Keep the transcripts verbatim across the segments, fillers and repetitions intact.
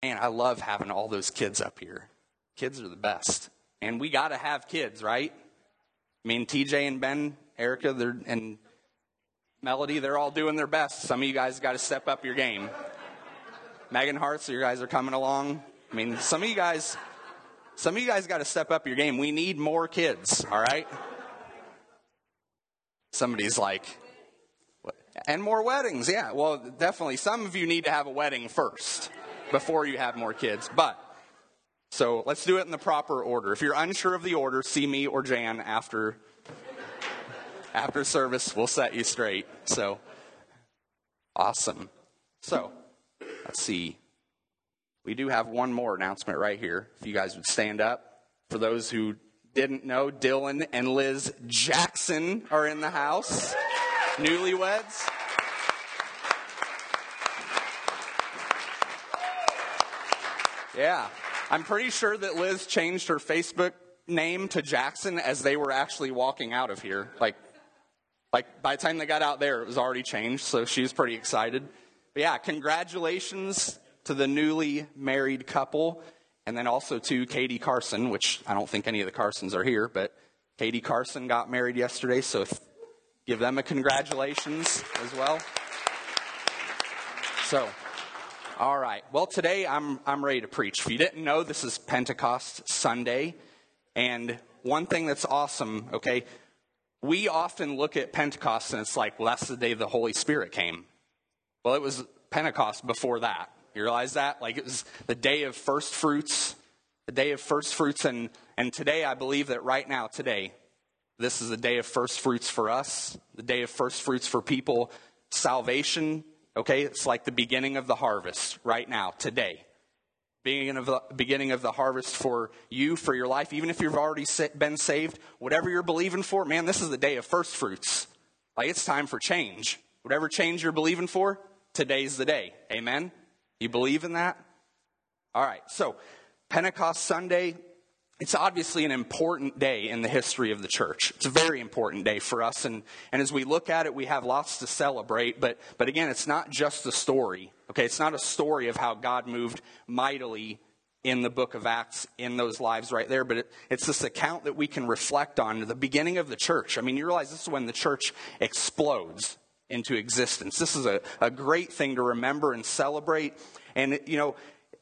Man, I love having all those kids up here. Kids are the best. And we got to have kids, right? I mean, T J and Ben, Erica, they're, and Melody, they're all doing their best. Some of you guys got to step up your game. Megan Hart, so you guys are coming along. I mean, some of you guys, some of you guys got to step up your game. We need more kids, all right? Somebody's like, what? And more weddings, yeah. Well, definitely, some of you need to have a wedding first before you have more kids. But, so let's do it in the proper order. If you're unsure of the order, see me or Jan after, after service. We'll set you straight. So, awesome. So, let's see. We do have one more announcement right here. If you guys would stand up. For those who didn't know, Dylan and Liz Jackson are in the house. Newlyweds. Yeah. I'm pretty sure that Liz changed her Facebook name to Jackson as they were actually walking out of here. Like, like by the time they got out there, it was already changed. So she was pretty excited. But yeah, congratulations to the newly married couple, and then also to Katie Carson, which I don't think any of the Carsons are here, but Katie Carson got married yesterday, so if, give them a congratulations as well. So, all right. Well, today I'm I'm ready to preach. If you didn't know, this is Pentecost Sunday, and one thing that's awesome, okay, we often look at Pentecost and it's like, well, that's the day the Holy Spirit came. Well, it was Pentecost before that. You realize that? Like, it was the day of first fruits, the day of first fruits. And, and today, I believe that right now, today, this is the day of first fruits for us, the day of first fruits for people. Salvation, okay? It's like the beginning of the harvest right now, today. Beginning of the, beginning of the harvest for you, for your life. Even if you've already been saved, whatever you're believing for, man, this is the day of first fruits. Like, it's time for change. Whatever change you're believing for, today's the day. Amen? You believe in that? All right, so Pentecost Sunday, it's obviously an important day in the history of the church. It's a very important day for us, and, and as we look at it, we have lots to celebrate, but, but again, it's not just a story, okay? It's not a story of how God moved mightily in the book of Acts in those lives right there, but it, it's this account that we can reflect on, the beginning of the church. I mean, you realize this is when the church explodes into existence. This is a, a great thing to remember and celebrate. And, you know,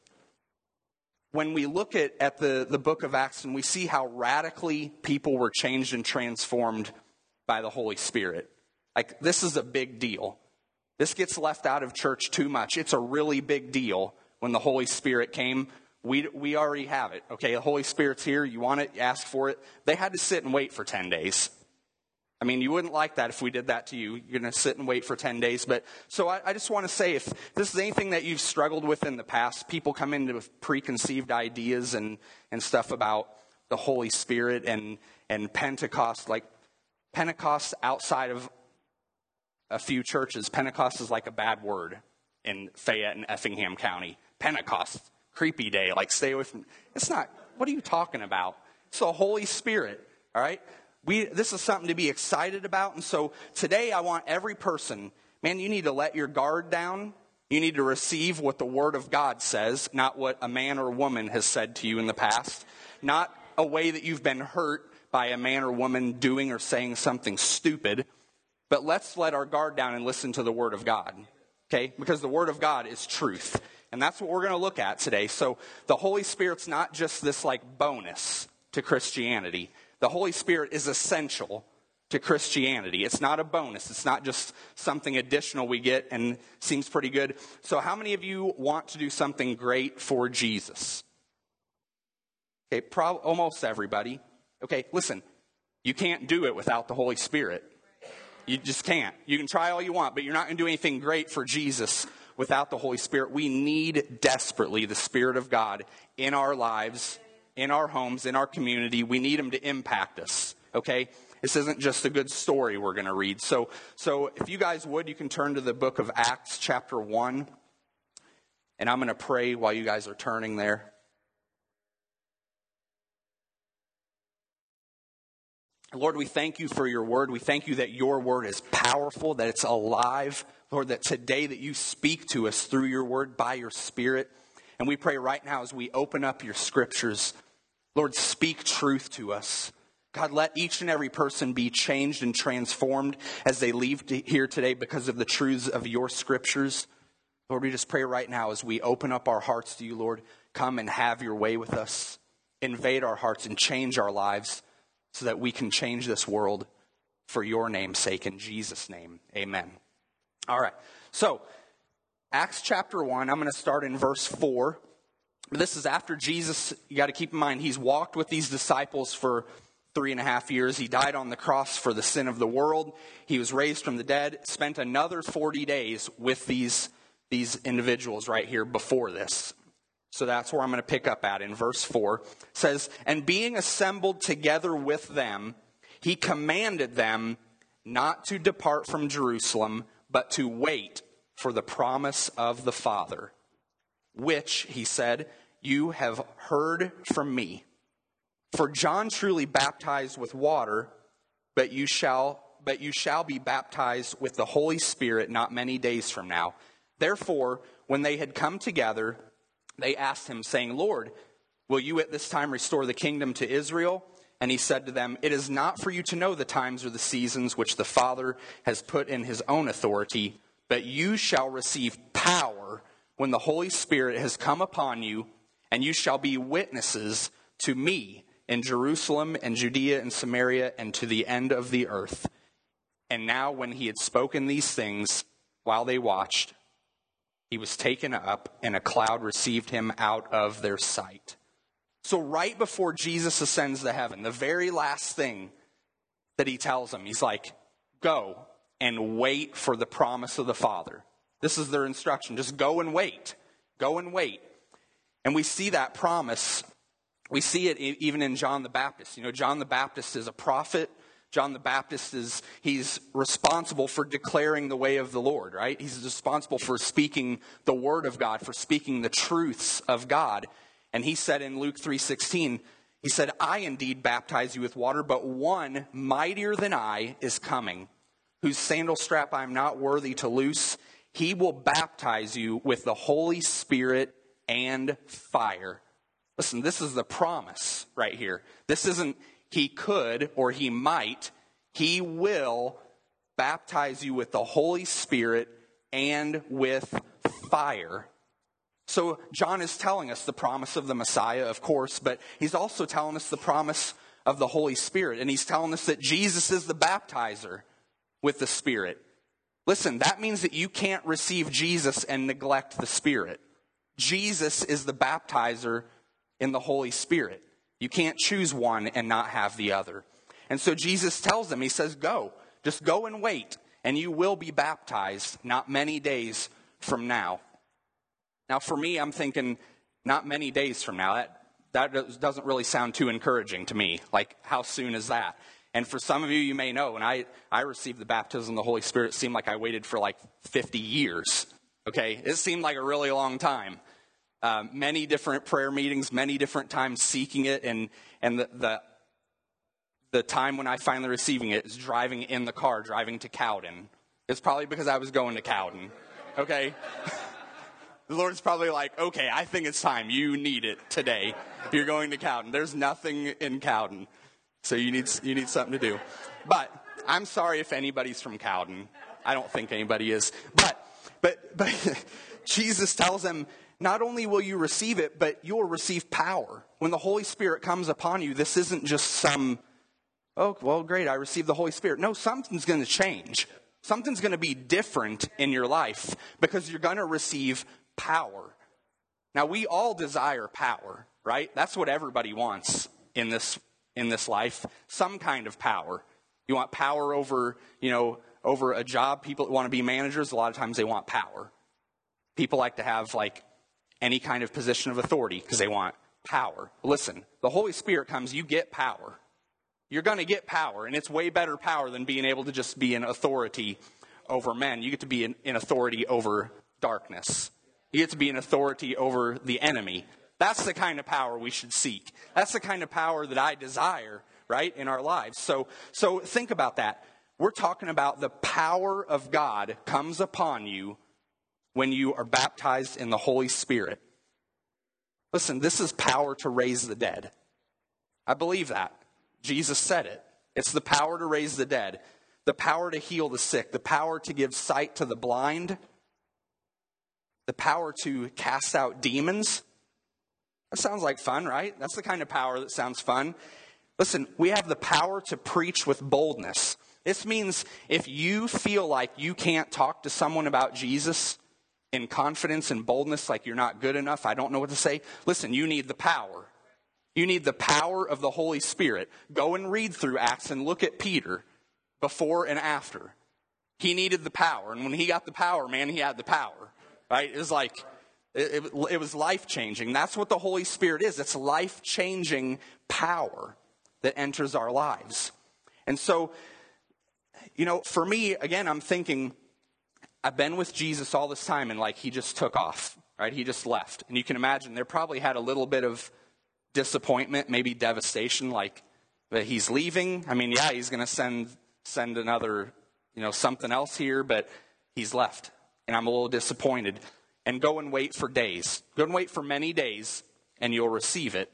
when we look at, at the, the book of Acts and we see how radically people were changed and transformed by the Holy Spirit, like, this is a big deal. This gets left out of church too much. It's a really big deal when the Holy Spirit came. We, we already have it, okay? The Holy Spirit's here. You want it, you ask for it. They had to sit and wait for ten days. I mean, you wouldn't like that if we did that to you. You're going to sit and wait for ten days. But so I, I just want to say, if this is anything that you've struggled with in the past, people come in with preconceived ideas and, and stuff about the Holy Spirit and, and Pentecost. Like, Pentecost outside of a few churches, Pentecost is like a bad word in Fayette and Effingham County. Pentecost, creepy day, like, stay away from. It's not. What are you talking about? It's the Holy Spirit, all right? We, this is something to be excited about. And so today I want every person, man, you need to let your guard down. You need to receive what the Word of God says, not what a man or woman has said to you in the past. Not a way that you've been hurt by a man or woman doing or saying something stupid. But let's let our guard down and listen to the Word of God. Okay? Because the Word of God is truth. And that's what we're going to look at today. So the Holy Spirit's not just this like bonus to Christianity. The Holy Spirit is essential to Christianity. It's not a bonus. It's not just something additional we get and seems pretty good. So how many of you want to do something great for Jesus? Okay, pro- almost everybody. Okay, listen, you can't do it without the Holy Spirit. You just can't. You can try all you want, but you're not going to do anything great for Jesus without the Holy Spirit. We need desperately the Spirit of God in our lives, in our homes, in our community. We need him to impact us, okay? This isn't just a good story we're going to read. So, so if you guys would, you can turn to the book of Acts chapter one. And I'm going to pray while you guys are turning there. Lord, we thank you for your word. We thank you that your word is powerful, that it's alive. Lord, that today that you speak to us through your word by your Spirit. And we pray right now as we open up your scriptures, Lord, speak truth to us. God, let each and every person be changed and transformed as they leave to here today because of the truths of your scriptures. Lord, we just pray right now as we open up our hearts to you, Lord, come and have your way with us. Invade our hearts and change our lives so that we can change this world for your name's sake. In Jesus' name, amen. All right, so Acts chapter one, I'm going to start in verse four. This is after Jesus, you got to keep in mind, he's walked with these disciples for three and a half years. He died on the cross for the sin of the world. He was raised from the dead, spent another forty days with these, these individuals right here before this. So that's where I'm going to pick up at in verse four. It says, and being assembled together with them, he commanded them not to depart from Jerusalem, but to wait for the promise of the Father, which, he said, you have heard from me. For John truly baptized with water, but you shall but you shall be baptized with the Holy Spirit not many days from now. Therefore, when they had come together, they asked him, saying, Lord, will you at this time restore the kingdom to Israel? And he said to them, it is not for you to know the times or the seasons which the Father has put in his own authority, but you shall receive power when the Holy Spirit has come upon you, and you shall be witnesses to me in Jerusalem and Judea and Samaria and to the end of the earth. And now when he had spoken these things, while they watched, he was taken up, and a cloud received him out of their sight. So right before Jesus ascends to heaven, the very last thing that he tells them, he's like, go and wait for the promise of the Father. This is their instruction. Just go and wait. Go and wait. And we see that promise. We see it even in John the Baptist. You know, John the Baptist is a prophet. John the Baptist is, he's responsible for declaring the way of the Lord, right? He's responsible for speaking the word of God, for speaking the truths of God. And he said in Luke three sixteen, he said, I indeed baptize you with water, but one mightier than I is coming, whose sandal strap I am not worthy to loose. He will baptize you with the Holy Spirit and fire. Listen, this is the promise right here. This isn't he could or he might. He will baptize you with the Holy Spirit and with fire. So John is telling us the promise of the Messiah, of course, but he's also telling us the promise of the Holy Spirit. And he's telling us that Jesus is the baptizer with the Spirit. Listen, that means that you can't receive Jesus and neglect the Spirit. Jesus is the baptizer in the Holy Spirit. You can't choose one and not have the other. And so Jesus tells them, he says, go, just go and wait, and you will be baptized not many days from now. Now, for me, I'm thinking not many days from now. That, that doesn't really sound too encouraging to me. Like, how soon is that? And for some of you, you may know, when I, I received the baptism of the Holy Spirit, it seemed like I waited for like fifty years. Okay? It seemed like a really long time. Um, many different prayer meetings, many different times seeking it, and and the, the the time when I finally receiving it is driving in the car, driving to Cowden. It's probably because I was going to Cowden, okay? The Lord's probably like, okay, I think it's time. You need it today. You're going to Cowden. There's nothing in Cowden, so you need you need something to do. But I'm sorry if anybody's from Cowden. I don't think anybody is. But but but Jesus tells them, not only will you receive it, but you will receive power. When the Holy Spirit comes upon you, this isn't just some, oh, well, great, I received the Holy Spirit. No, something's going to change. Something's going to be different in your life because you're going to receive power. Now, we all desire power, right? That's what everybody wants in this in this life, some kind of power. You want power over, you know, over a job. People want to be managers. A lot of times they want power. People like to have, like, any kind of position of authority because they want power. Listen, the Holy Spirit comes, you get power. You're going to get power, and it's way better power than being able to just be an authority over men. You get to be an, an authority over darkness. You get to be an authority over the enemy. That's the kind of power we should seek. That's the kind of power that I desire, right, in our lives. So, so think about that. We're talking about the power of God comes upon you when you are baptized in the Holy Spirit. Listen, this is power to raise the dead. I believe that. Jesus said it. It's the power to raise the dead, the power to heal the sick, the power to give sight to the blind, the power to cast out demons. That sounds like fun, right? That's the kind of power that sounds fun. Listen, we have the power to preach with boldness. This means if you feel like you can't talk to someone about Jesus in confidence and boldness, like you're not good enough, I don't know what to say, listen, you need the power. You need the power of the Holy Spirit. Go and read through Acts and look at Peter before and after. He needed the power. And when he got the power, man, he had the power. Right? It was like, it, it, it was life-changing. That's what the Holy Spirit is. It's life-changing power that enters our lives. And so, you know, for me, again, I'm thinking, I've been with Jesus all this time and like he just took off, right? He just left. And you can imagine there probably had a little bit of disappointment, maybe devastation, like that he's leaving. I mean, yeah, he's going to send send another, you know, something else here, but he's left. And I'm a little disappointed. And go and wait for days. Go and wait for many days, and you'll receive it.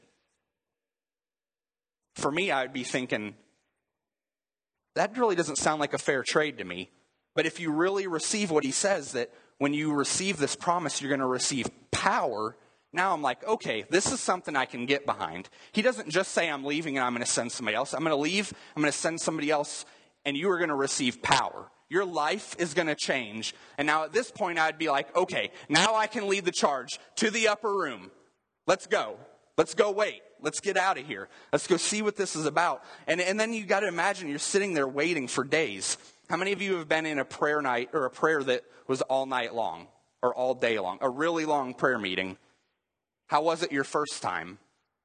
For me, I'd be thinking, that really doesn't sound like a fair trade to me. But if you really receive what he says, that when you receive this promise, you're going to receive power. Now I'm like, okay, this is something I can get behind. He doesn't just say I'm leaving and I'm going to send somebody else. I'm going to leave, I'm going to send somebody else, and you are going to receive power. Your life is going to change. And now at this point, I'd be like, okay, now I can lead the charge to the upper room. Let's go. Let's go wait. Let's get out of here. Let's go see what this is about. And, and then you got to imagine you're sitting there waiting for days. How many of you have been in a prayer night or a prayer that was all night long or all day long, a really long prayer meeting? How was it your first time?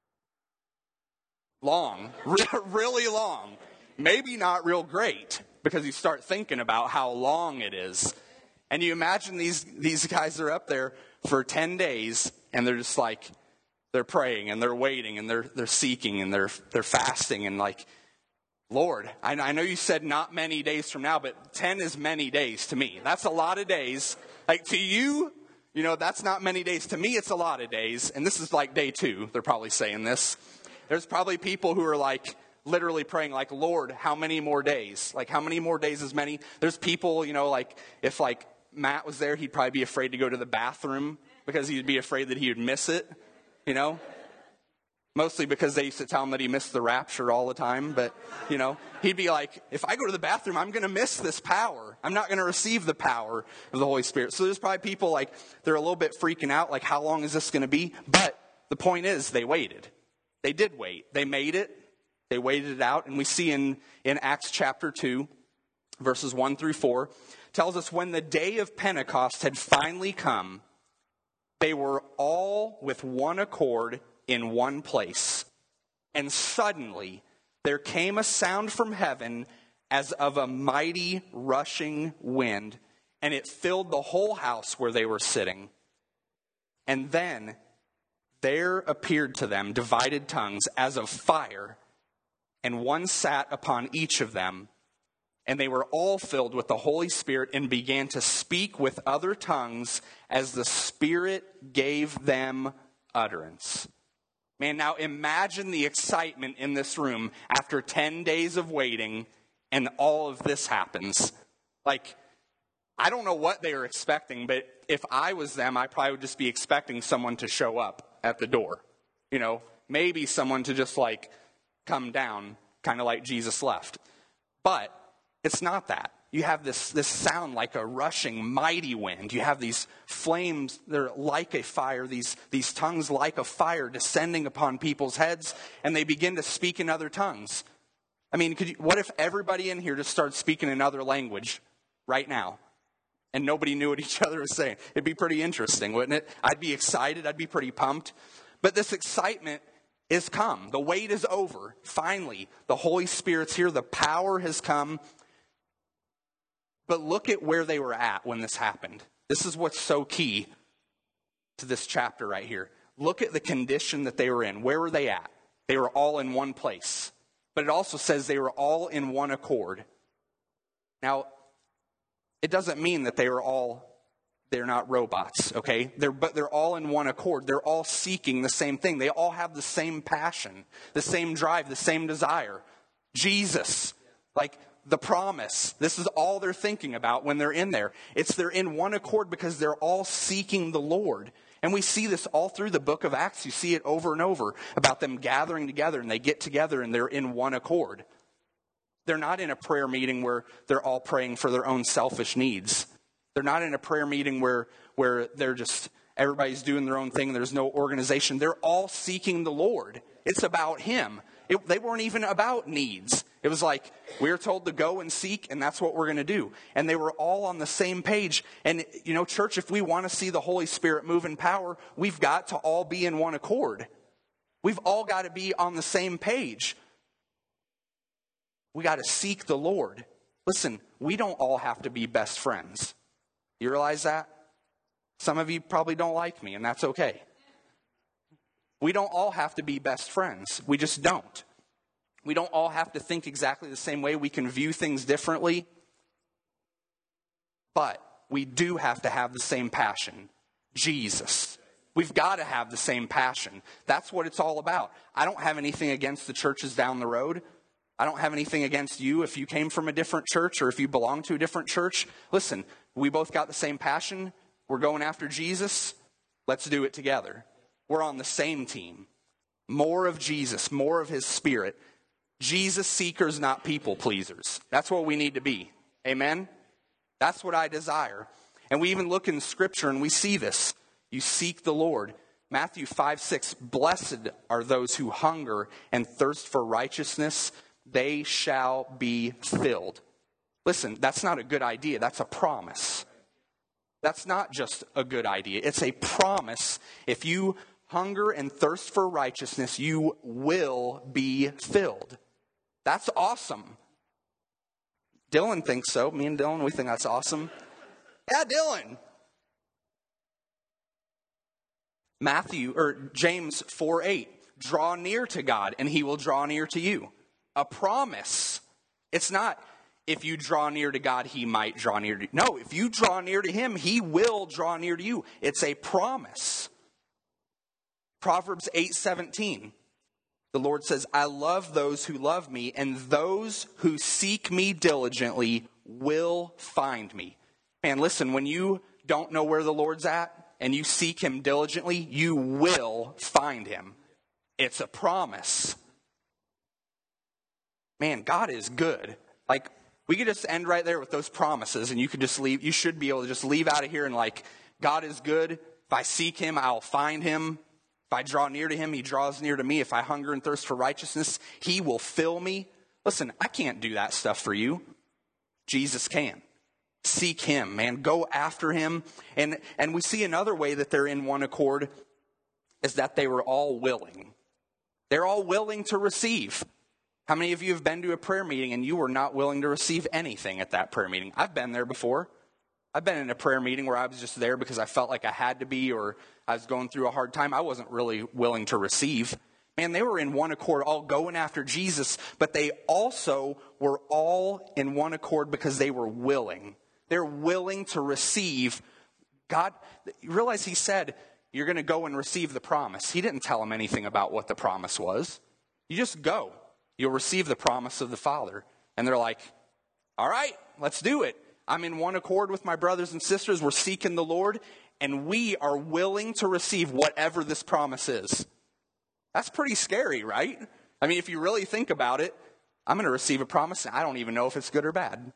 Long, really long. Maybe not real great because you start thinking about how long it is. And you imagine these, these guys are up there for ten days and they're just like, they're praying and they're waiting and they're they're seeking and they're they're fasting and like, Lord, I, I know you said not many days from now, but ten is many days to me. That's a lot of days. Like to you, you know, that's not many days. To me, it's a lot of days. And this is like day two. They're probably saying this. There's probably people who are like literally praying like, Lord, how many more days? Like how many more days is many? There's people, you know, like if like Matt was there, he'd probably be afraid to go to the bathroom because he'd be afraid that he would miss it, you know? Mostly because they used to tell him that he missed the rapture all the time. But, you know, he'd be like, if I go to the bathroom, I'm going to miss this power. I'm not going to receive the power of the Holy Spirit. So there's probably people like, they're a little bit freaking out, like, how long is this going to be? But the point is, they waited. They did wait. They made it. They waited it out. And we see in, in Acts chapter two, verses one through four, tells us when the day of Pentecost had finally come, they were all with one accord in one place. And suddenly there came a sound from heaven as of a mighty rushing wind, and it filled the whole house where they were sitting. And then there appeared to them divided tongues as of fire, and one sat upon each of them. And they were all filled with the Holy Spirit and began to speak with other tongues as the Spirit gave them utterance. Man, now imagine the excitement in this room after ten days of waiting and all of this happens. Like, I don't know what they were expecting, but if I was them, I probably would just be expecting someone to show up at the door. You know, maybe someone to just like come down, kind of like Jesus left. But it's not that. You have this, this sound like a rushing, mighty wind. You have these flames, they're like a fire, these, these tongues like a fire descending upon people's heads, and they begin to speak in other tongues. I mean, could you, what if everybody in here just started speaking another language right now, and nobody knew what each other was saying? It'd be pretty interesting, wouldn't it? I'd be excited. I'd be pretty pumped. But this excitement is come. The wait is over. Finally, the Holy Spirit's here. The power has come. But look at where they were at when this happened. This is what's so key to this chapter right here. Look at the condition that they were in. Where were they at? They were all in one place. But it also says they were all in one accord. Now, it doesn't mean that they were all they're not robots, okay? They're, but they're all in one accord. They're all seeking the same thing. They all have the same passion, the same drive, the same desire. Jesus, like the promise. This is all they're thinking about when they're in there. It's they're in one accord because they're all seeking the Lord. And we see this all through the book of Acts. You see it over and over about them gathering together, and they get together and they're in one accord. They're not in a prayer meeting where they're all praying for their own selfish needs. They're not in a prayer meeting where, where they're just, everybody's doing their own thing. There's no organization. They're all seeking the Lord. It's about Him. It, they weren't even about needs. It was like, we're told to go and seek, and that's what we're going to do. And they were all on the same page. And, you know, church, if we want to see the Holy Spirit move in power, we've got to all be in one accord. We've all got to be on the same page. We got to seek the Lord. Listen, we don't all have to be best friends. You realize that? Some of you probably don't like me, and that's okay. We don't all have to be best friends. We just don't. We don't all have to think exactly the same way. We can view things differently. But we do have to have the same passion. Jesus. We've got to have the same passion. That's what it's all about. I don't have anything against the churches down the road. I don't have anything against you if you came from a different church or if you belong to a different church. Listen, we both got the same passion. We're going after Jesus. Let's do it together. We're on the same team. More of Jesus, more of His Spirit. Jesus seekers, not people pleasers. That's what we need to be. Amen? That's what I desire. And we even look in Scripture and we see this. You seek the Lord. Matthew five six, blessed are those who hunger and thirst for righteousness. They shall be filled. Listen, that's not a good idea. That's a promise. That's not just a good idea. It's a promise. If you hunger and thirst for righteousness, you will be filled. That's awesome. Dylan thinks so. Me and Dylan, we think that's awesome. Yeah, Dylan. Matthew, or James four eight, draw near to God and He will draw near to you. A promise. It's not, if you draw near to God, He might draw near to you. No, if you draw near to Him, He will draw near to you. It's a promise. Proverbs eight seventeen. The Lord says, I love those who love me, and those who seek me diligently will find me. Man, listen, when you don't know where the Lord's at and you seek Him diligently, you will find Him. It's a promise. Man, God is good. Like, we could just end right there with those promises, and you could just leave. You should be able to just leave out of here and like, God is good. If I seek Him, I'll find Him. If I draw near to Him, He draws near to me. If I hunger and thirst for righteousness, He will fill me. Listen, I can't do that stuff for you. Jesus can. Seek Him, man. Go after Him. And, and we see another way that they're in one accord is that they were all willing. They're all willing to receive. How many of you have been to a prayer meeting and you were not willing to receive anything at that prayer meeting? I've been there before. I've been in a prayer meeting where I was just there because I felt like I had to be, or I was going through a hard time. I wasn't really willing to receive. Man, they were in one accord, all going after Jesus, but they also were all in one accord because they were willing. They're willing to receive God. You realize He said, you're going to go and receive the promise. He didn't tell them anything about what the promise was. You just go. You'll receive the promise of the Father. And they're like, all right, let's do it. I'm in one accord with my brothers and sisters. We're seeking the Lord, and we are willing to receive whatever this promise is. That's pretty scary, right? I mean, if you really think about it, I'm going to receive a promise, and I don't even know if it's good or bad.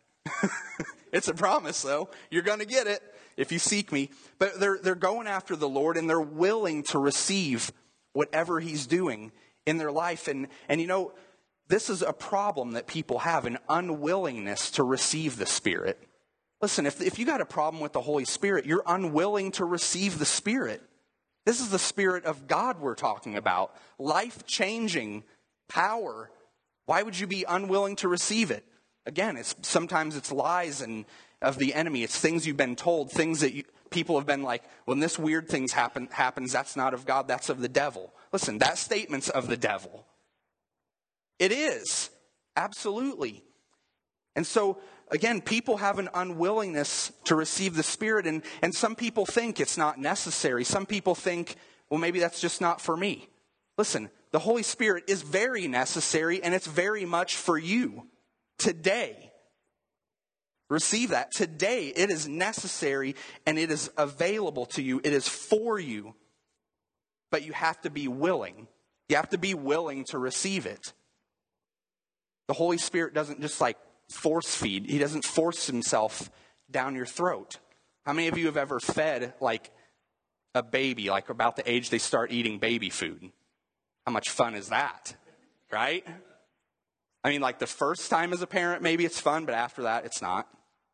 It's a promise, though. You're going to get it if you seek me. But they're, they're going after the Lord, and they're willing to receive whatever He's doing in their life. And, and you know, this is a problem that people have, an unwillingness to receive the Spirit. Listen, if, if you got a problem with the Holy Spirit, you're unwilling to receive the Spirit. This is the Spirit of God we're talking about. Life-changing power. Why would you be unwilling to receive it? Again, it's sometimes it's lies and of the enemy. It's things you've been told, things that you, people have been like, when this weird things happen happens, that's not of God, that's of the devil. Listen, that statement's of the devil. It is. Absolutely. And so, again, people have an unwillingness to receive the Spirit, and, and some people think it's not necessary. Some people think, well, maybe that's just not for me. Listen, the Holy Spirit is very necessary, and it's very much for you today. Receive that. Today, it is necessary, and it is available to you. It is for you. But you have to be willing. You have to be willing to receive it. The Holy Spirit doesn't just like force feed. He doesn't force himself down your throat. How many of you have ever fed like a baby, like about the age they start eating baby food? How much fun is that, right? I mean, like the first time as a parent, maybe it's fun, but after that, it's not.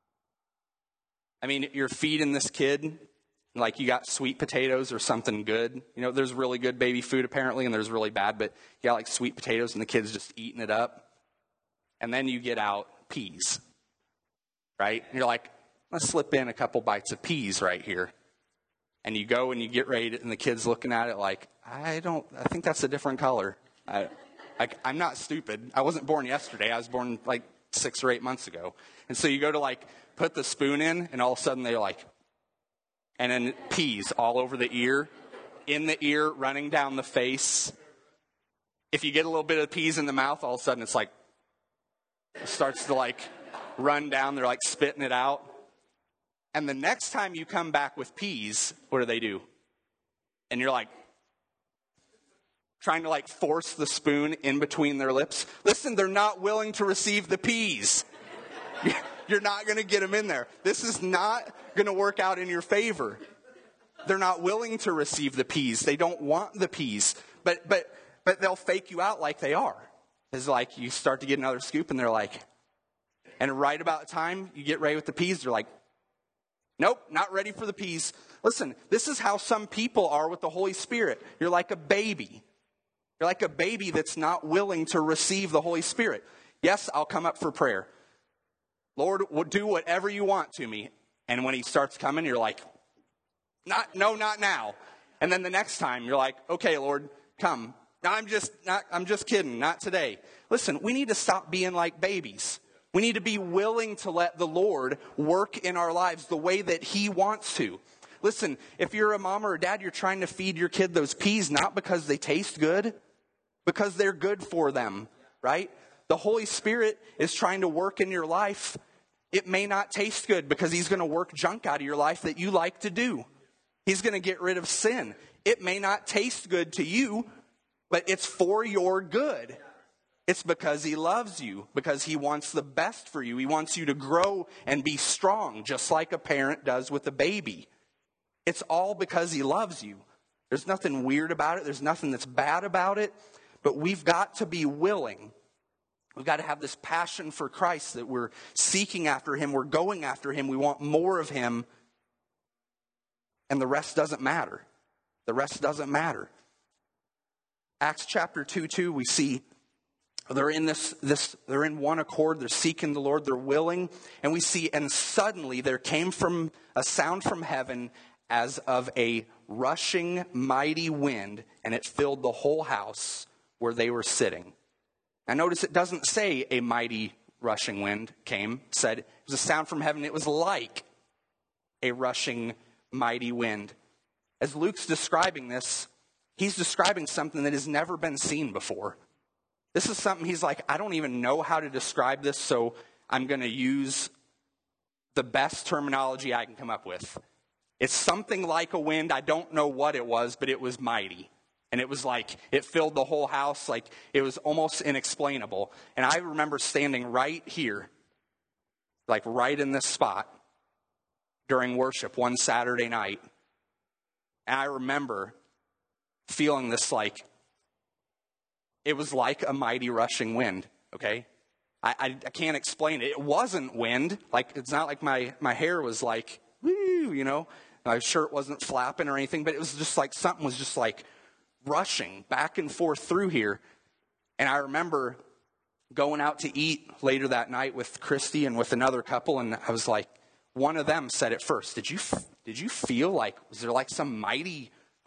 I mean, you're feeding this kid, like you got sweet potatoes or something good. You know, there's really good baby food apparently, and there's really bad, but you got like sweet potatoes and the kid's just eating it up. And then you get out peas, right? And you're like, let's slip in a couple bites of peas right here. And you go and you get ready to, and the kid's looking at it like, I don't, I think that's a different color. I, I, I'm not stupid. I wasn't born yesterday. I was born like six or eight months ago. And so you go to like put the spoon in, and all of a sudden they're like, and then peas all over the ear, in the ear, running down the face. If you get a little bit of peas in the mouth, all of a sudden it's like, it starts to like run down. They're like spitting it out. And the next time you come back with peas, what do they do? And you're like, trying to like force the spoon in between their lips. Listen, they're not willing to receive the peas. You're not going to get them in there. This is not going to work out in your favor. They're not willing to receive the peas. They don't want the peas. But but but they'll fake you out like they are. It's like you start to get another scoop and they're like, and right about the time you get ready with the peas, they're like, nope, not ready for the peas. Listen, this is how some people are with the Holy Spirit. You're like a baby. You're like a baby that's not willing to receive the Holy Spirit. Yes, I'll come up for prayer. Lord, do whatever you want to me. And when he starts coming, you're like, not, no, not now. And then the next time you're like, okay, Lord, come. No, I'm just not, I'm just kidding. Not today. Listen, we need to stop being like babies. We need to be willing to let the Lord work in our lives the way that he wants to. Listen, if you're a mom or a dad, you're trying to feed your kid those peas, not because they taste good, because they're good for them, right? The Holy Spirit is trying to work in your life. It may not taste good because he's going to work junk out of your life that you like to do. He's going to get rid of sin. It may not taste good to you, but it's for your good. It's because he loves you, because he wants the best for you. He wants you to grow and be strong, just like a parent does with a baby. It's all because he loves you. There's nothing weird about it. There's nothing that's bad about it. But we've got to be willing. We've got to have this passion for Christ that we're seeking after him. We're going after him. We want more of him. And the rest doesn't matter. The rest doesn't matter. Acts chapter two, two, we see they're in this, this, they're in one accord. They're seeking the Lord. They're willing. And we see, and suddenly there came from a sound from heaven as of a rushing mighty wind, and it filled the whole house where they were sitting. Now notice it doesn't say a mighty rushing wind came. It said it was a sound from heaven. It was like a rushing mighty wind. As Luke's describing this, he's describing something that has never been seen before. This is something he's like, I don't even know how to describe this, so I'm going to use the best terminology I can come up with. It's something like a wind. I don't know what it was, but it was mighty. And it was like, it filled the whole house. Like, it was almost inexplainable. And I remember standing right here, like right in this spot, during worship one Saturday night. And I remember feeling this like, it was like a mighty rushing wind, okay? I, I, I can't explain it. It wasn't wind. Like, it's not like my, my hair was like, woo, you know? My shirt wasn't flapping or anything, but it was just like, something was just like rushing back and forth through here. And I remember going out to eat later that night with Christy and with another couple, and I was like, one of them said it first. Did you did you feel like, was there like some mighty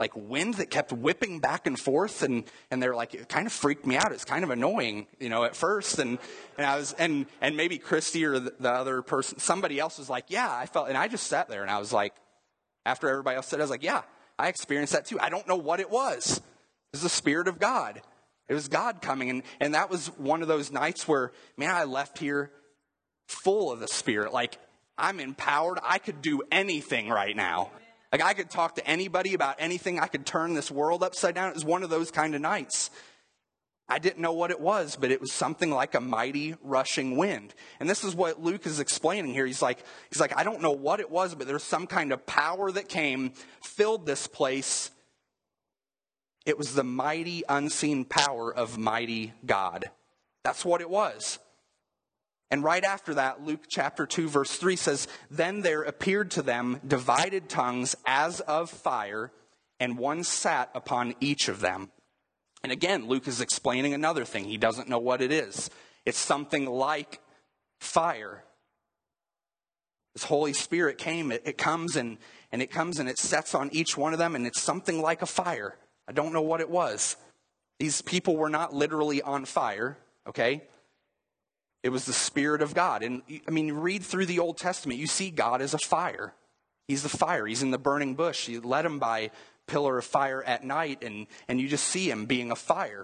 like wind that kept whipping back and forth, and, and they're like, it kind of freaked me out. It's kind of annoying, you know, at first. And, and I was, and, and maybe Christy or the, the other person, somebody else was like, yeah, I felt, and I just sat there and I was like, after everybody else said, I was like, yeah, I experienced that too. I don't know what it was. It was the Spirit of God. It was God coming. And, and that was one of those nights where, man, I left here full of the Spirit. Like, I'm empowered. I could do anything right now. Like, I could talk to anybody about anything. I could turn this world upside down. It was one of those kind of nights. I didn't know what it was, but it was something like a mighty rushing wind. And this is what Luke is explaining here. He's like, he's like, I don't know what it was, but there's some kind of power that came, filled this place. It was the mighty, unseen power of mighty God. That's what it was. And right after that, Luke chapter two, verse three says, then there appeared to them divided tongues as of fire, and one sat upon each of them. And again, Luke is explaining another thing. He doesn't know what it is. It's something like fire. This Holy Spirit came, it, it comes and, and it comes and it sets on each one of them, and it's something like a fire. I don't know what it was. These people were not literally on fire, okay? It was the Spirit of God. And I mean, you read through the Old Testament, you see God as a fire. He's the fire. He's in the burning bush. You led him by pillar of fire at night, and, and you just see him being a fire.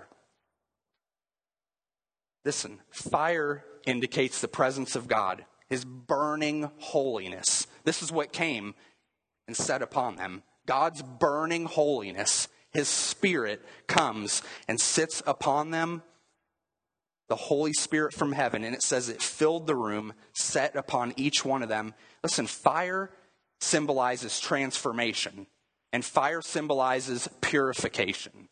Listen, fire indicates the presence of God, his burning holiness. This is what came and set upon them. God's burning holiness, his Spirit comes and sits upon them. The Holy Spirit from heaven, and it says it filled the room, set upon each one of them. Listen, fire symbolizes transformation, and fire symbolizes purification.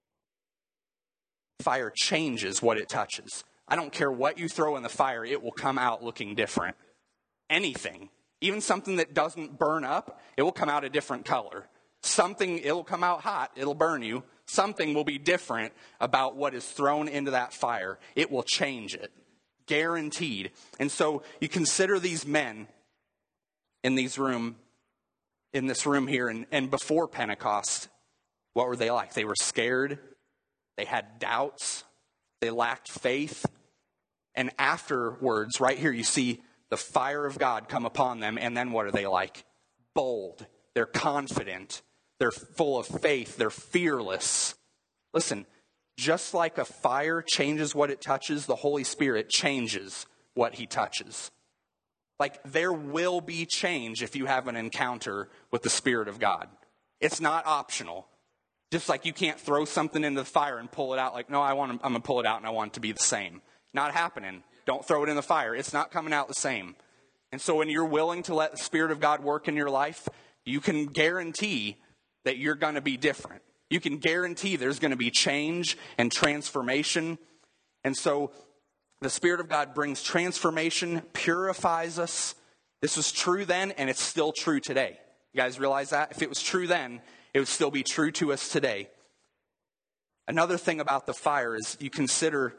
Fire changes what it touches. I don't care what you throw in the fire, it will come out looking different. Anything, even something that doesn't burn up, it will come out a different color. Something, it'll come out hot, it'll burn you. Something will be different about what is thrown into that fire. It will change it. Guaranteed. And so you consider these men in these room, in this room here, and, and before Pentecost, what were they like? They were scared. They had doubts. They lacked faith. And afterwards, right here, you see the fire of God come upon them. And then what are they like? Bold. They're confident. They're full of faith. They're fearless. Listen, just like a fire changes what it touches, the Holy Spirit changes what he touches. Like, there will be change if you have an encounter with the Spirit of God. It's not optional. Just like you can't throw something into the fire and pull it out. Like, no, I want to, I'm going to pull it out and I want it to be the same. Not happening. Don't throw it in the fire. It's not coming out the same. And so when you're willing to let the Spirit of God work in your life, you can guarantee that you're going to be different. You can guarantee there's going to be change and transformation. And so the Spirit of God brings transformation, purifies us. This was true then, and it's still true today. You guys realize that? If it was true then, it would still be true to us today. Another thing about the fire is you consider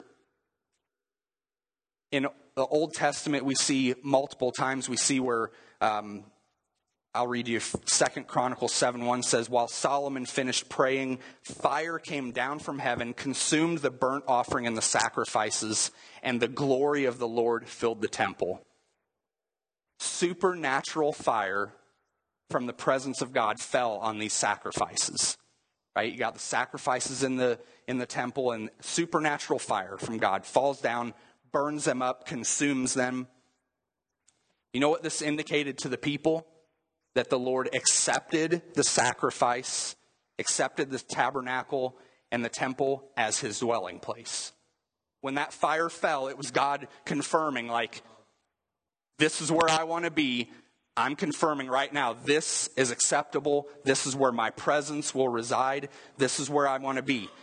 in the Old Testament, we see multiple times, we see where... Um, I'll read you. Second Chronicles seven one says, while Solomon finished praying, fire came down from heaven, consumed the burnt offering and the sacrifices, and the glory of the Lord filled the temple. Supernatural fire from the presence of God fell on these sacrifices. Right? You got the sacrifices in the in the temple, and supernatural fire from God falls down, burns them up, consumes them. You know what this indicated to the people? That the Lord accepted the sacrifice, accepted the tabernacle and the temple as his dwelling place. When that fire fell, it was God confirming, like, this is where I want to be. I'm confirming right now, this is acceptable. This is where my presence will reside. This is where I want to be.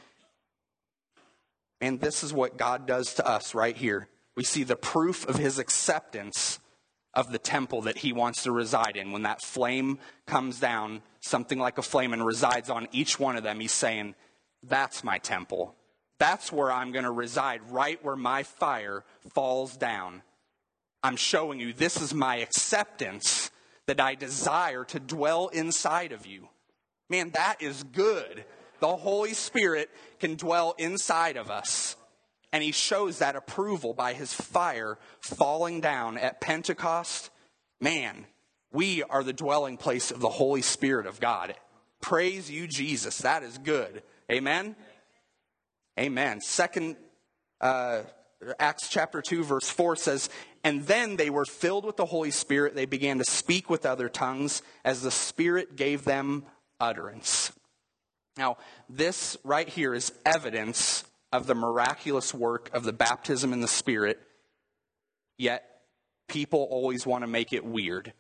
And this is what God does to us right here. We see the proof of his acceptance of the temple that he wants to reside in. When that flame comes down, something like a flame, and resides on each one of them, he's saying, that's my temple. That's where I'm going to reside, right where my fire falls down. I'm showing you this is my acceptance that I desire to dwell inside of you. Man, that is good. The Holy Spirit can dwell inside of us. And he shows that approval by his fire falling down at Pentecost. Man, we are the dwelling place of the Holy Spirit of God. Praise you, Jesus. That is good. Amen? Amen. Second, uh, Acts chapter two, verse four says, and then they were filled with the Holy Spirit. They began to speak with other tongues as the Spirit gave them utterance. Now, this right here is evidence of the miraculous work of the baptism in the Spirit, yet people always want to make it weird.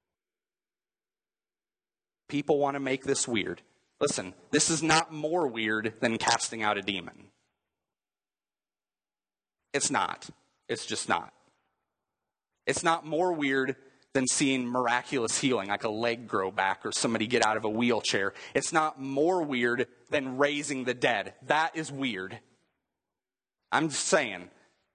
People want to make this weird. Listen, this is not more weird than casting out a demon. It's not. It's just not. It's not more weird than seeing miraculous healing, like a leg grow back or somebody get out of a wheelchair. It's not more weird than raising the dead. That is weird. I'm just saying.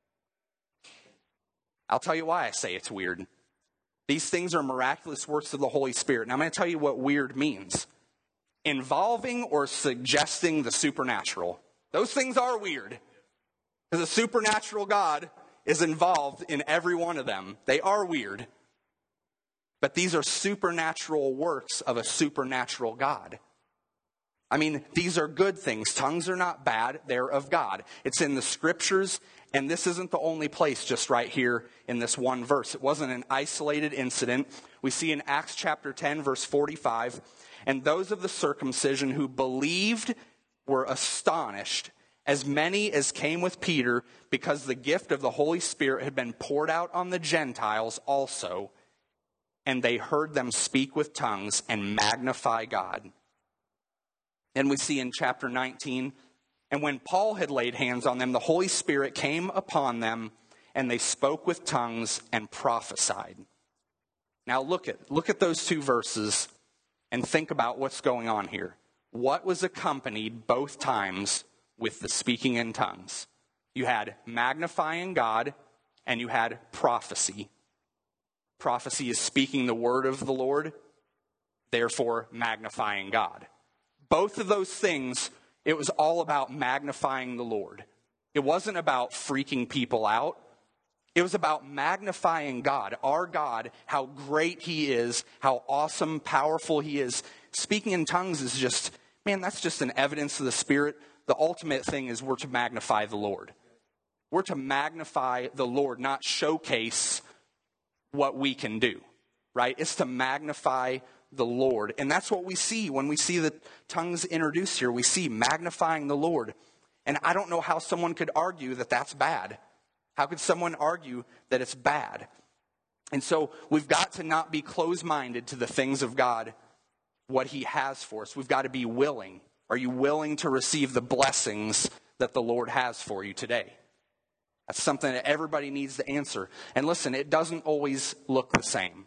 I'll tell you why I say it's weird. These things are miraculous works of the Holy Spirit. And I'm going to tell you what weird means. Involving or suggesting the supernatural. Those things are weird. Because the supernatural God is involved in every one of them. They are weird. But these are supernatural works of a supernatural God. I mean, these are good things. Tongues are not bad. They're of God. It's in the scriptures, and this isn't the only place just right here in this one verse. It wasn't an isolated incident. We see in Acts chapter ten, verse forty-five, and those of the circumcision who believed were astonished, as many as came with Peter, because the gift of the Holy Spirit had been poured out on the Gentiles also, and they heard them speak with tongues and magnify God. And we see in chapter nineteen, and when Paul had laid hands on them, the Holy Spirit came upon them, and they spoke with tongues and prophesied. Now look at, look at those two verses and think about what's going on here. What was accompanied both times with the speaking in tongues? You had magnifying God, and you had prophecy. Prophecy is speaking the word of the Lord, therefore magnifying God. Both of those things, it was all about magnifying the Lord. It wasn't about freaking people out. It was about magnifying God, our God, how great he is, how awesome, powerful he is. Speaking in tongues is just, man, that's just an evidence of the Spirit. The ultimate thing is we're to magnify the Lord. We're to magnify the Lord, not showcase what we can do, right? It's to magnify the Lord. And that's what we see when we see the tongues introduced here. We see magnifying the Lord. And I don't know how someone could argue that that's bad. How could someone argue that it's bad? And so we've got to not be closed-minded to the things of God, what he has for us. We've got to be willing. Are you willing to receive the blessings that the Lord has for you today? That's something that everybody needs to answer. And listen, it doesn't always look the same.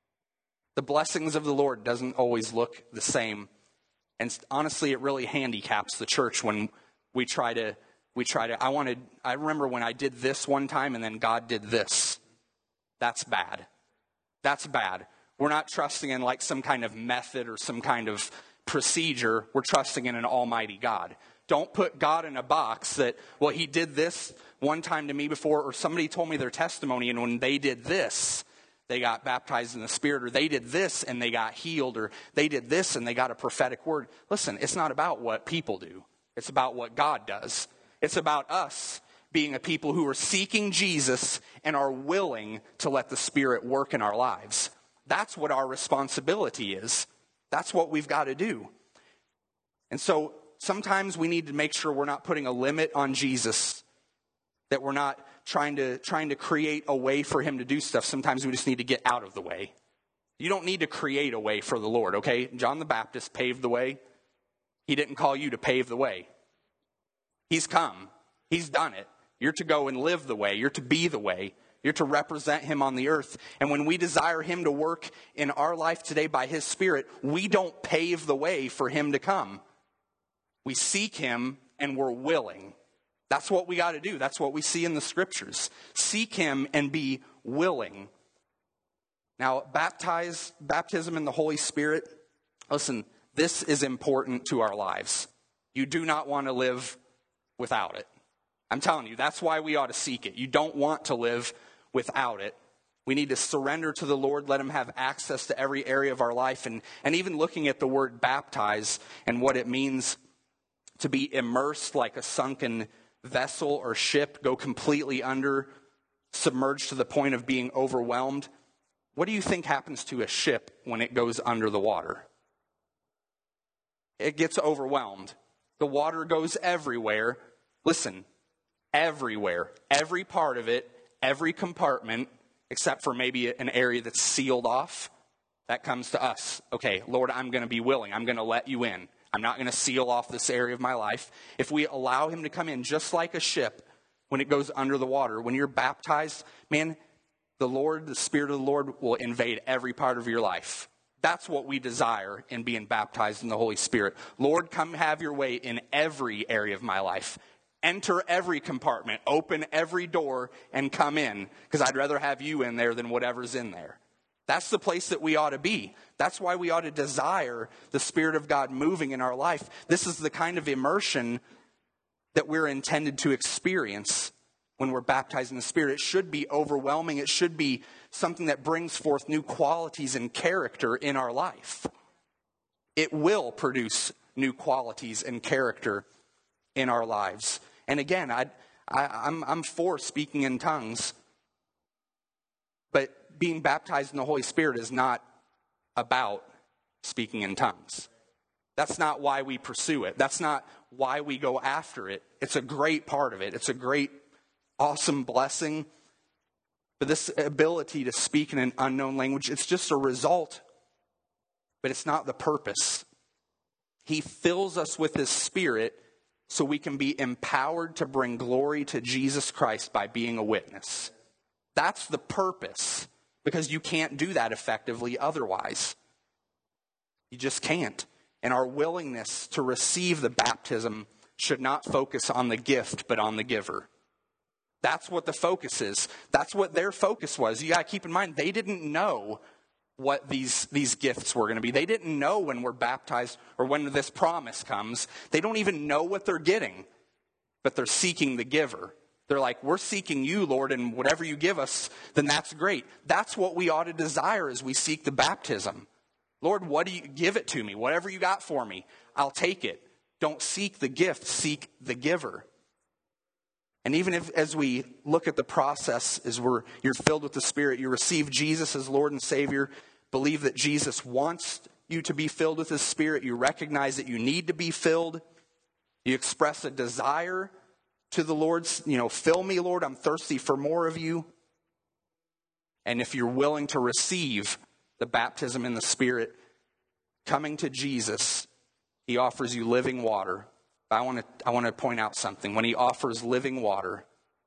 The blessings of the Lord doesn't always look the same. And honestly, it really handicaps the church when we try to, we try to, I wanted, I remember when I did this one time and then God did this. That's bad. That's bad. We're not trusting in like some kind of method or some kind of procedure. We're trusting in an almighty God. Don't put God in a box that, well, he did this one time to me before, or somebody told me their testimony, and when they did this, they got baptized in the Spirit, or they did this and they got healed, or they did this and they got a prophetic word. Listen, it's not about what people do. It's about what God does. It's about us being a people who are seeking Jesus and are willing to let the Spirit work in our lives. That's what our responsibility is. That's what we've got to do. And so sometimes we need to make sure we're not putting a limit on Jesus, that we're not trying to trying to create a way for him to do stuff. Sometimes we just need to get out of the way. You don't need to create a way for the Lord, okay? John the Baptist paved the way. He didn't call you to pave the way. He's come. He's done it. You're to go and live the way. You're to be the way. You're to represent him on the earth. And when we desire him to work in our life today by his Spirit, we don't pave the way for him to come. We seek him and we're willing. That's what we got to do. That's what we see in the scriptures. Seek him and be willing. Now, baptize, baptism in the Holy Spirit, listen, This is important to our lives. You do not want to live without it. I'm telling you, that's why we ought to seek it. You don't want to live without it. We need to surrender to the Lord, let him have access to every area of our life. And, and even looking at the word baptize and what it means to be immersed like a sunken vessel or ship, go completely under, submerged to the point of being overwhelmed. What do you think happens to a ship when it goes under the water? It gets overwhelmed. The water goes everywhere. Listen, everywhere. Every part of it, every compartment, except for maybe an area that's sealed off. That comes to us. Okay, Lord, I'm going to be willing. I'm going to let you in. I'm not going to seal off this area of my life. If we allow him to come in, just like a ship when it goes under the water, when you're baptized, man, the Lord, the Spirit of the Lord will invade every part of your life. That's what we desire in being baptized in the Holy Spirit. Lord, come have your way in every area of my life. Enter every compartment, open every door, and come in, because I'd rather have you in there than whatever's in there. That's the place that we ought to be. That's why we ought to desire the Spirit of God moving in our life. This is the kind of immersion that we're intended to experience when we're baptized in the Spirit. It should be overwhelming. It should be something that brings forth new qualities and character in our life. It will produce new qualities and character in our lives. And again, I, I, I'm, I'm for speaking in tongues, but being baptized in the Holy Spirit is not about speaking in tongues. That's not why we pursue it. That's not why we go after it. It's a great part of it. It's a great, awesome blessing. But this ability to speak in an unknown language, it's just a result, but it's not the purpose. He fills us with his Spirit so we can be empowered to bring glory to Jesus Christ by being a witness. That's the purpose, because you can't do that effectively otherwise. You just can't. And our willingness to receive the baptism should not focus on the gift, but on the giver. That's what the focus is. That's what their focus was. You got to keep in mind, they didn't know what these, these gifts were going to be. They didn't know when we're baptized or when this promise comes. They don't even know what they're getting, but they're seeking the giver. They're like, we're seeking you, Lord, and whatever you give us, then that's great. That's what we ought to desire as we seek the baptism. Lord, what do you give it to me? Whatever you got for me, I'll take it. Don't seek the gift, seek the giver. And even if, as we look at the process, as we're, you're filled with the Spirit, you receive Jesus as Lord and Savior, believe that Jesus wants you to be filled with his Spirit, you recognize that you need to be filled, you express a desire to the Lord, you know, fill me, Lord, I'm thirsty for more of you. And if you're willing to receive the baptism in the Spirit, coming to Jesus, he offers you living water. I want to I want to point out something. When he offers living water,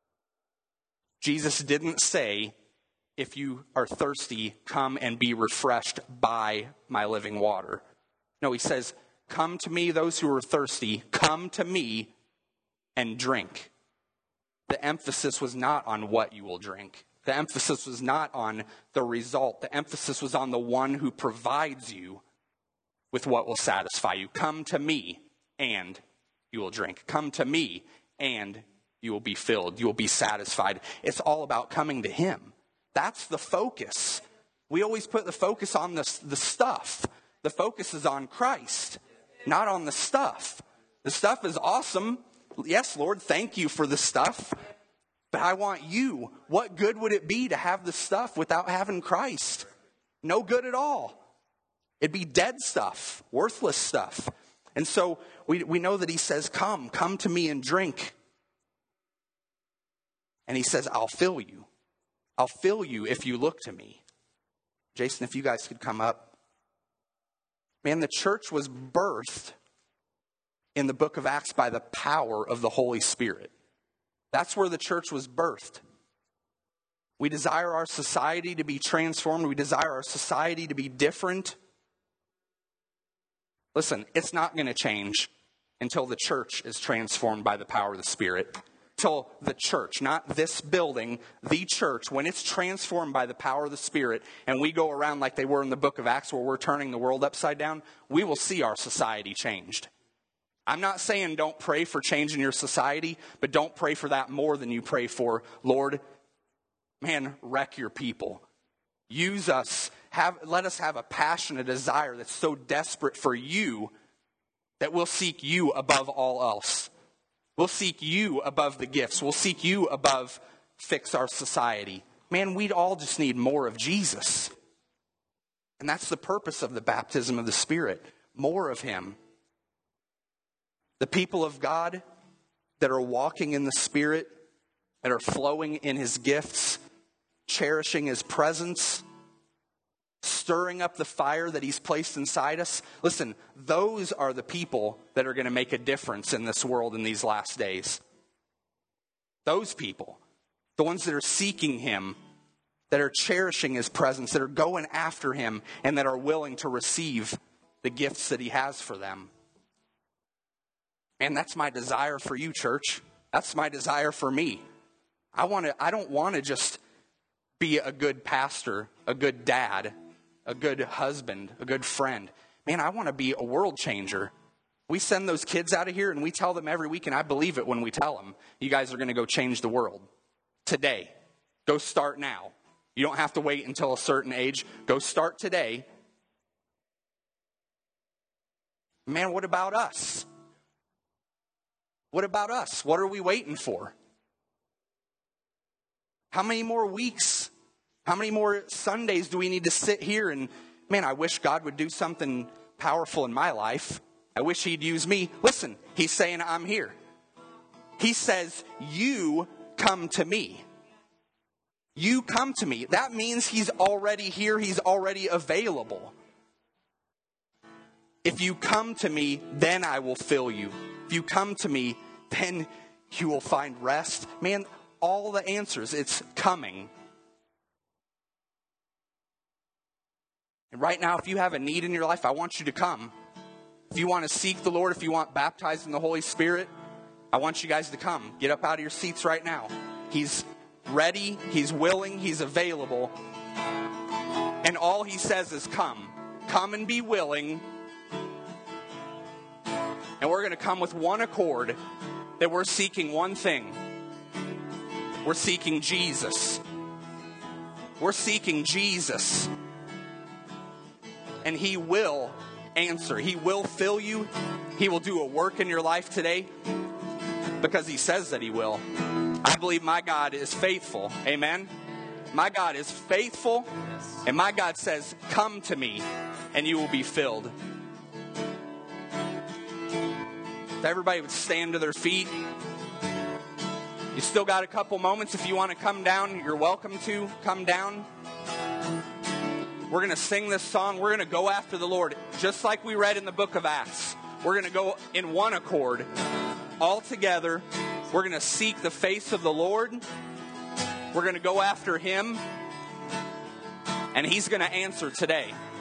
Jesus didn't say, if you are thirsty, come and be refreshed by my living water. No, he says, come to me, those who are thirsty, come to me and drink. The emphasis was not on what you will drink. The emphasis was not on the result. The emphasis was on the one who provides you with what will satisfy you. Come to me and you will drink. Come to me and you will be filled. You will be satisfied. It's all about coming to him. That's the focus. We always put the focus on the, the stuff. The focus is on Christ, not on the stuff. The stuff is awesome. Yes, Lord, thank you for the stuff. But I want you. What good would it be to have the stuff without having Christ? No good at all. It'd be dead stuff, worthless stuff. And so we, we know that he says, come, come to me and drink. And he says, I'll fill you. I'll fill you if you look to me. Jason, if you guys could come up. Man, the church was birthed in the book of Acts by the power of the Holy Spirit. That's where the church was birthed. We desire our society to be transformed. We desire our society to be different. Listen, it's not going to change until the church is transformed by the power of the Spirit. till the church, not this building, the church, when it's transformed by the power of the Spirit, and we go around like they were in the book of Acts where we're turning the world upside down, we will see our society changed. I'm not saying don't pray for change in your society, but don't pray for that more than you pray for, Lord, man, wreck your people. Use us. Have, let us have a passion, a desire that's so desperate for you that we'll seek you above all else. We'll seek you above the gifts. We'll seek you above fix our society. Man, we'd all just need more of Jesus. And that's the purpose of the baptism of the Spirit. More of him. The people of God that are walking in the Spirit, that are flowing in his gifts, cherishing his presence, stirring up the fire that he's placed inside us. Listen, those are the people that are going to make a difference in this world in these last days. Those people, the ones that are seeking him, that are cherishing his presence, that are going after him, and that are willing to receive the gifts that he has for them. And that's my desire for you, church. That's my desire for me. I want to. I don't want to just be a good pastor, a good dad, a good husband, a good friend. Man, I want to be a world changer. We send those kids out of here and we tell them every week, and I believe it when we tell them, you guys are going to go change the world. Today. Go start now. You don't have to wait until a certain age. Go start today. Man, what about us? What about us? What are we waiting for? How many more weeks? How many more Sundays do we need to sit here and, man, I wish God would do something powerful in my life. I wish he'd use me. Listen, he's saying I'm here. He says, you come to me. You come to me. That means he's already here. He's already available. If you come to me, then I will fill you. If you come to me, then you will find rest. Man, all the answers, it's coming. And right now, if you have a need in your life, I want you to come. If you want to seek the Lord, if you want baptized in the Holy Spirit, I want you guys to come. Get up out of your seats right now. He's ready, he's willing, he's available. And all he says is come. Come and be willing. And we're going to come with one accord that we're seeking one thing. We're seeking Jesus. We're seeking Jesus. And he will answer. He will fill you. He will do a work in your life today because he says that he will. I believe my God is faithful. Amen. My God is faithful. And my God says, come to me and you will be filled. If everybody would stand to their feet. You still got a couple moments. If you want to come down, you're welcome to come down. We're going to sing this song. We're going to go after the Lord. Just like we read in the book of Acts. We're going to go in one accord. All together. We're going to seek the face of the Lord. We're going to go after him. And he's going to answer today.